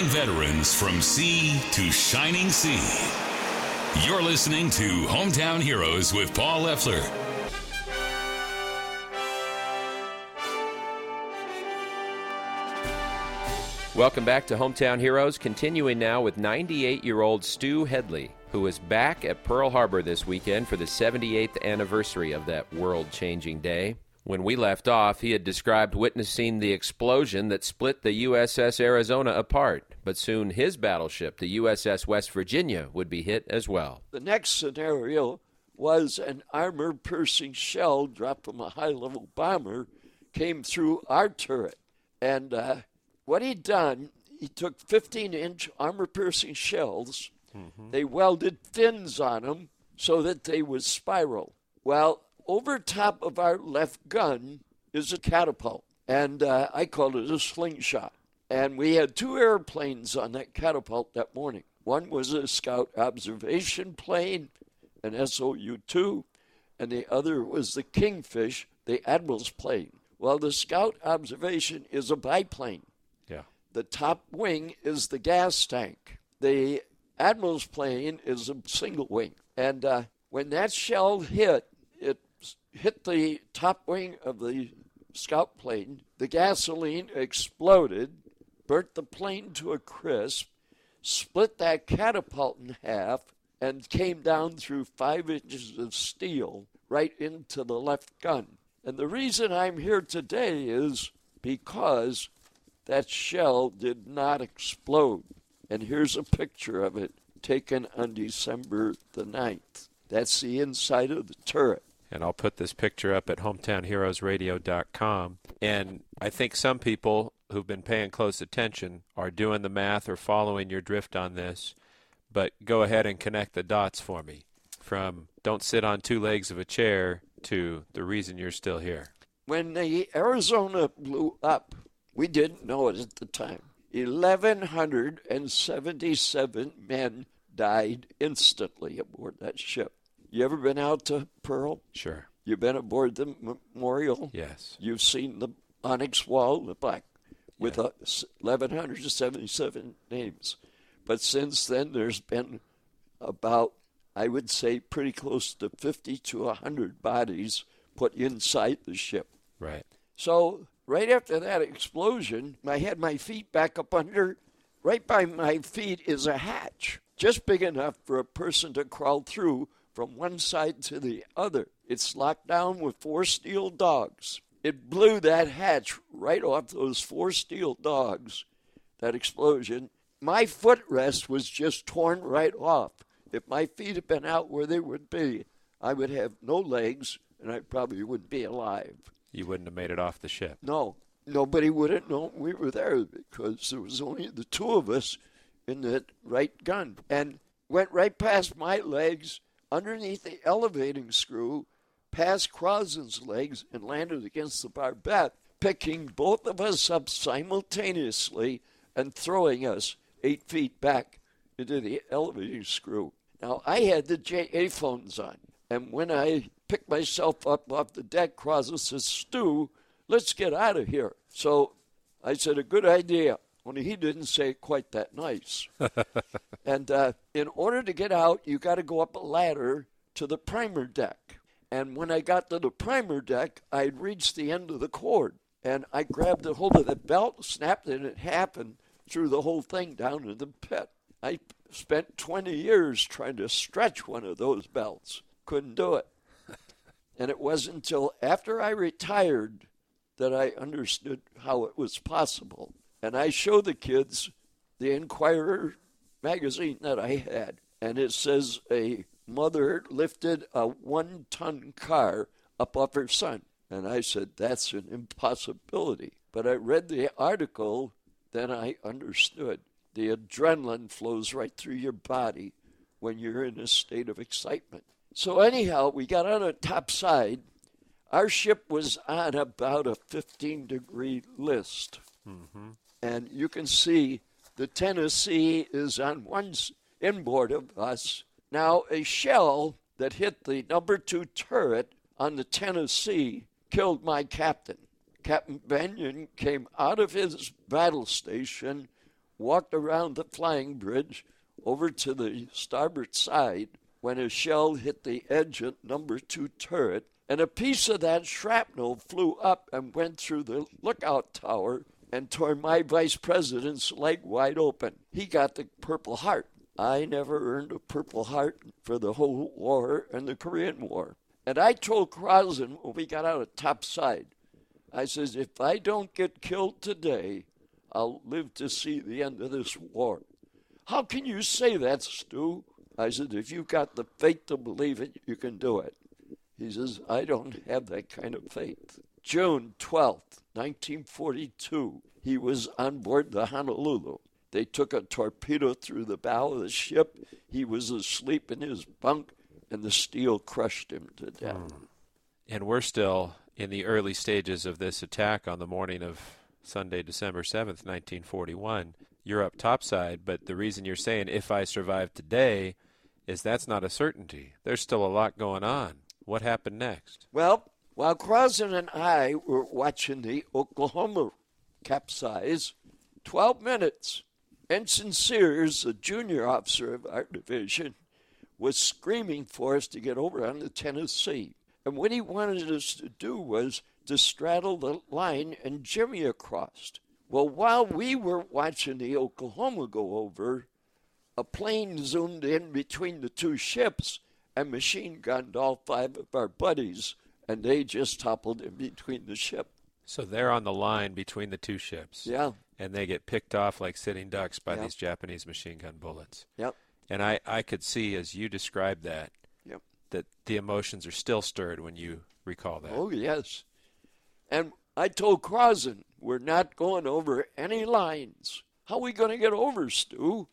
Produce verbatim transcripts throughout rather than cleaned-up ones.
veterans from sea to shining sea. You're listening to Hometown Heroes with Paul Leffler. Welcome back to Hometown Heroes, continuing now with ninety-eight-year-old Stu Headley, who is back at Pearl Harbor this weekend for the seventy-eighth anniversary of that world-changing day. When we left off, he had described witnessing the explosion that split the U S S Arizona apart, but soon his battleship, the U S S West Virginia, would be hit as well. The next scenario was an armor-piercing shell dropped from a high-level bomber came through our turret. And uh, what he'd done, he took fifteen-inch armor-piercing shells. Mm-hmm. They welded fins on them so that they would spiral. Well, over top of our left gun is a catapult, and uh, I called it a slingshot. And we had two airplanes on that catapult that morning. One was a scout observation plane, an S O U two, and the other was the Kingfish, the Admiral's plane. Well, the scout observation is a biplane. Yeah. The top wing is the gas tank. The Admiral's plane is a single wing. And uh, when that shell hit, it hit the top wing of the scout plane. The gasoline exploded, burnt the plane to a crisp, split that catapult in half, and came down through five inches of steel right into the left gun. And the reason I'm here today is because that shell did not explode. And here's a picture of it taken on December the ninth. That's the inside of the turret. And I'll put this picture up at hometown heroes radio dot com. And I think some people who've been paying close attention are doing the math or following your drift on this. But go ahead and connect the dots for me. From don't sit on two legs of a chair to the reason you're still here. When the Arizona blew up, we didn't know it at the time. eleven seventy-seven men died instantly aboard that ship. You ever been out to Pearl? Sure. You've been aboard the memorial? Yes. You've seen the onyx wall, the black, with yeah. eleven seventy-seven names. But since then, there's been about, I would say, pretty close to fifty to one hundred bodies put inside the ship. Right. So right after that explosion, I had my feet back up under. Right by my feet is a hatch, just big enough for a person to crawl through from one side to the other. It's locked down with four steel dogs. It blew that hatch right off those four steel dogs, that explosion. My footrest was just torn right off. If my feet had been out where they would be, I would have no legs, and I probably wouldn't be alive. You wouldn't have made it off the ship. No. Nobody would have known we were there because there was only the two of us in that right gun. And went right past my legs, underneath the elevating screw, past Crossan's legs, and landed against the barbette, picking both of us up simultaneously and throwing us eight feet back into the elevating screw. Now, I had the J A phones on, and when I picked myself up off the deck, Crossan says, "Stu, let's get out of here." So I said, "A good idea." Only he didn't say it quite that nice. And uh, in order to get out, you got to go up a ladder to the primer deck. And when I got to the primer deck, I had reached the end of the cord. And I grabbed a hold of the belt, snapped it in half, and threw the whole thing down in the pit. I spent twenty years trying to stretch one of those belts. Couldn't do it. And it wasn't until after I retired that I understood how it was possible. And I showed the kids the Inquirer magazine that I had. And it says a mother lifted a one-ton car up off her son. And I said, that's an impossibility. But I read the article, then I understood. The adrenaline flows right through your body when you're in a state of excitement. So anyhow, we got on the top side. Our ship was on about a fifteen-degree list. Mm-hmm. And you can see the Tennessee is on one inboard of us. Now, a shell that hit the number two turret on the Tennessee killed my captain. Captain Benyon came out of his battle station walked around the flying bridge over to the starboard side when a shell hit the edge of number two turret, and a piece of that shrapnel flew up and went through the lookout tower and tore my vice president's leg wide open. He got the Purple Heart. I never earned a Purple Heart for the whole war and the Korean War. And I told Crossan when we got out of topside, I says, if I don't get killed today, I'll live to see the end of this war. How can you say that, Stu? I said, if you've got the faith to believe it, you can do it. He says, I don't have that kind of faith. June twelfth, nineteen forty-two, he was on board the Honolulu. They took a torpedo through the bow of the ship. He was asleep in his bunk, and the steel crushed him to death. Mm. And we're still in the early stages of this attack on the morning of Sunday, December seventh, nineteen forty-one. You're up topside, but the reason you're saying, if I survive today, is that's not a certainty. There's still a lot going on. What happened next? Well, while Crossan and I were watching the Oklahoma capsize, twelve minutes, Ensign Sears, a junior officer of our division, was screaming for us to get over on the Tennessee. And what he wanted us to do was to straddle the line and jimmy across. Well, while we were watching the Oklahoma go over, a plane zoomed in between the two ships and machine gunned all five of our buddies, and they just toppled in between the ship. So they're on the line between the two ships. Yeah. And they get picked off like sitting ducks by Yep. these Japanese machine gun bullets. Yep. And I, I could see, as you described that, Yep. that the emotions are still stirred when you recall that. Oh, yes. And I told Crossan, we're not going over any lines. How are we going to get over, Stu?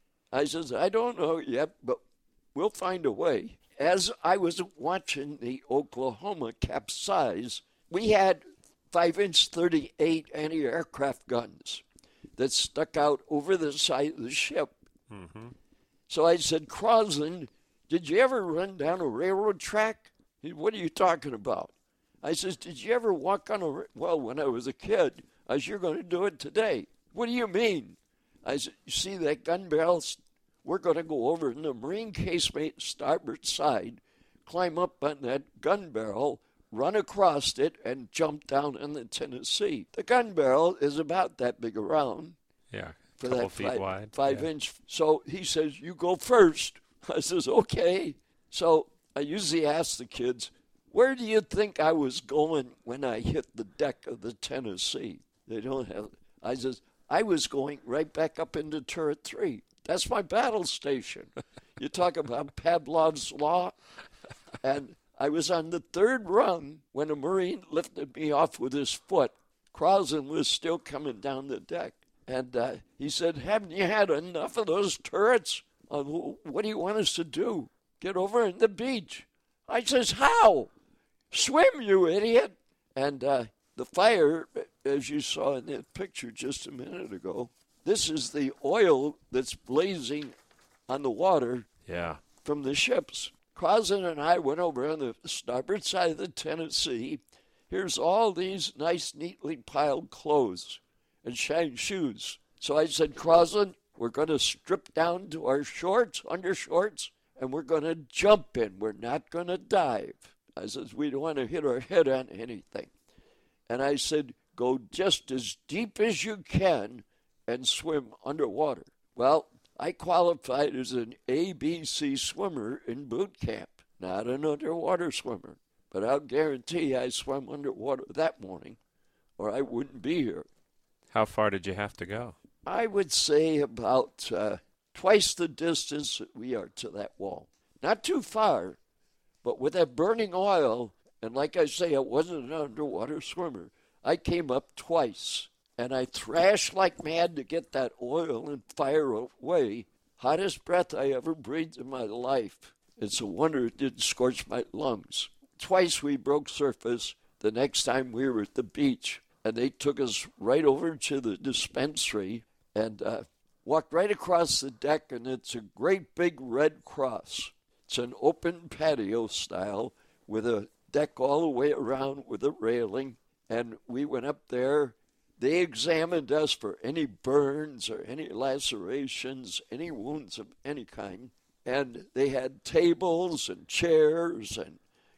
I says, I don't know yet, but we'll find a way. As I was watching the Oklahoma capsize, we had five-inch thirty-eight anti-aircraft guns that stuck out over the side of the ship. Mm-hmm. So I said, Crossan, did you ever run down a railroad track? He said, what are you talking about? I says, did you ever walk on a, ra-? Well, when I was a kid, I said, you're going to do it today. What do you mean? I said, you see that gun barrel? We're going to go over in the Marine casemate starboard side, climb up on that gun barrel, run across it, and jump down in the Tennessee. The gun barrel is about that big around. Yeah, for couple that feet five, wide. Five yeah. inch. So he says, you go first. I says, okay. So I usually ask the kids, where do you think I was going when I hit the deck of the Tennessee? They don't have. I says, I was going right back up into turret three. That's my battle station. You talk about Pavlov's Law. And I was on the third rung when a Marine lifted me off with his foot. Crossan was still coming down the deck. And uh, he said, haven't you had enough of those turrets? Uh, what do you want us to do? Get over in the beach. I says, how? Swim, you idiot. And uh, the fire, as you saw in that picture just a minute ago, this is the oil that's blazing on the water yeah. from the ships. Crossan and I went over on the starboard side of the Tennessee. Here's all these nice, neatly piled clothes and shiny shoes. So I said, Crossan, we're going to strip down to our shorts, undershorts, and we're going to jump in. We're not going to dive. I said, we don't want to hit our head on anything. And I said, go just as deep as you can and swim underwater. Well, I qualified as an A B C swimmer in boot camp, not an underwater swimmer. But I'll guarantee I swam underwater that morning, or I wouldn't be here. How far did you have to go? I would say about uh, twice the distance that we are to that wall. Not too far, but with that burning oil, and like I say, I wasn't an underwater swimmer. I came up twice. And I thrashed like mad to get that oil and fire away. Hottest breath I ever breathed in my life. It's a wonder it didn't scorch my lungs. Twice we broke surface. The next time we were at the beach, and they took us right over to the dispensary and uh, walked right across the deck, and it's a great big red cross. It's an open patio style with a deck all the way around with a railing. And we went up there. they examined us for any burns or any lacerations, any wounds of any kind. And they had tables and chairs and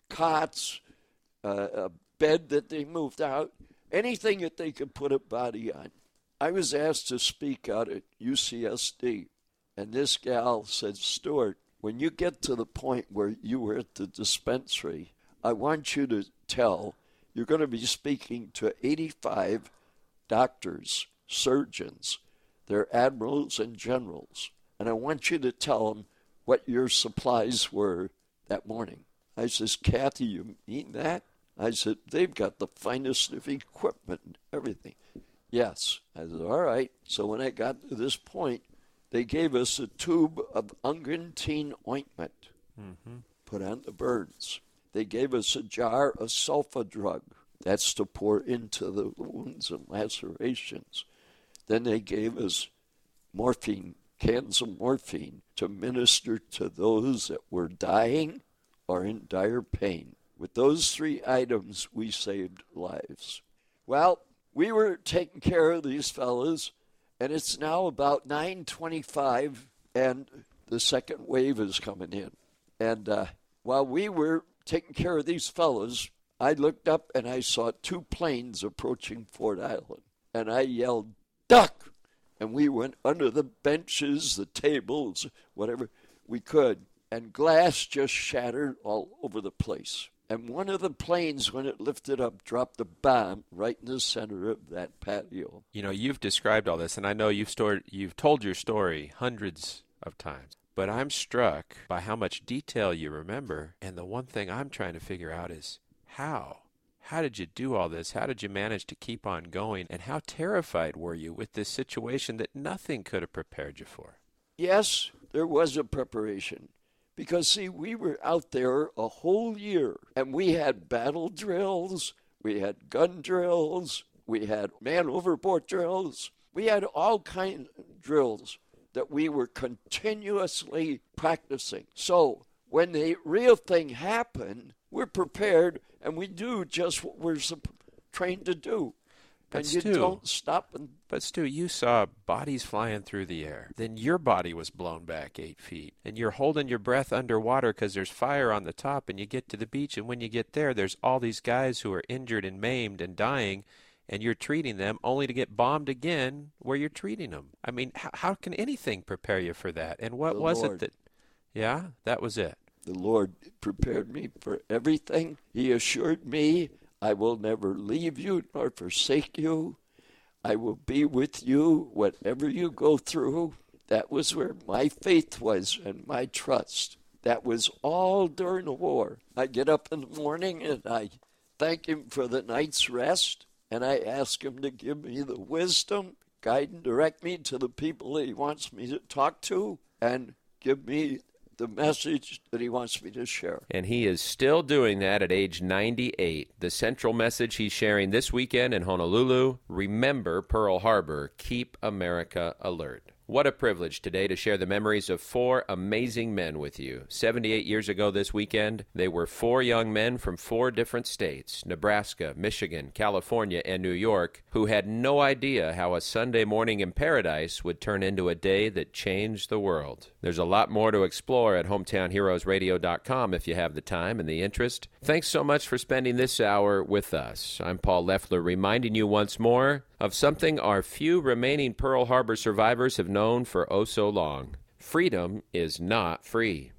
cots, uh, a bed that they moved out, anything that they could put a body on. I was asked to speak out at U C S D, and this gal said, Stuart, when you get to the point where you were at the dispensary, I want you to tell, you're going to be speaking to eighty-five doctors, surgeons, they're admirals and generals, and I want you to tell them what your supplies were that morning. I says, Kathy, you mean that? I said, they've got the finest of equipment and everything. Yes. I said, all right. So when I got to this point, they gave us a tube of unguentine ointment, mm-hmm. put on the burns. They gave us a jar of sulfa drug. That's to pour into the wounds and lacerations. Then they gave us morphine, cans of morphine, to minister to those that were dying or in dire pain. With those three items, we saved lives. Well, we were taking care of these fellas, and it's now about nine twenty-five, and the second wave is coming in. And uh, while we were taking care of these fellas, I looked up and I saw two planes approaching Ford Island. And I yelled, duck! And we went under the benches, the tables, whatever we could. And glass just shattered all over the place. And one of the planes, when it lifted up, dropped a bomb right in the center of that patio. You know, you've described all this, and I know you've stored, you've told your story hundreds of times. But I'm struck by how much detail you remember. And the one thing I'm trying to figure out is how? How did you do all this? How did you manage to keep on going? And how terrified were you with this situation that nothing could have prepared you for? Yes, there was a preparation. Because, see, we were out there a whole year, and we had battle drills, we had gun drills, we had man overboard drills. We had all kinds of drills that we were continuously practicing. So when the real thing happened, we're prepared, and we do just what we're trained to do. But and you Stu, don't stop. And but Stu, you saw bodies flying through the air. Then your body was blown back eight feet. And you're holding your breath underwater because there's fire on the top, and you get to the beach, and when you get there, there's all these guys who are injured and maimed and dying, and you're treating them only to get bombed again where you're treating them. I mean, how, how can anything prepare you for that? And what the was Lord. it that, yeah, that was it. The Lord prepared me for everything. He assured me, I will never leave you nor forsake you. I will be with you whatever you go through. That was where my faith was and my trust. That was all during the war. I get up in the morning and I thank him for the night's rest, and I ask him to give me the wisdom, guide and direct me to the people that he wants me to talk to, and give me the message that he wants me to share. And he is still doing that at age ninety-eight. The central message he's sharing this weekend in Honolulu: remember Pearl Harbor, keep America alert. What a privilege today to share the memories of four amazing men with you. seventy-eight years ago this weekend, they were four young men from four different states, Nebraska, Michigan, California, and New York, who had no idea how a Sunday morning in paradise would turn into a day that changed the world. There's a lot more to explore at hometown heroes radio dot com if you have the time and the interest. Thanks so much for spending this hour with us. I'm Paul Leffler, reminding you once more of something our few remaining Pearl Harbor survivors have known for oh so long. Freedom is not free.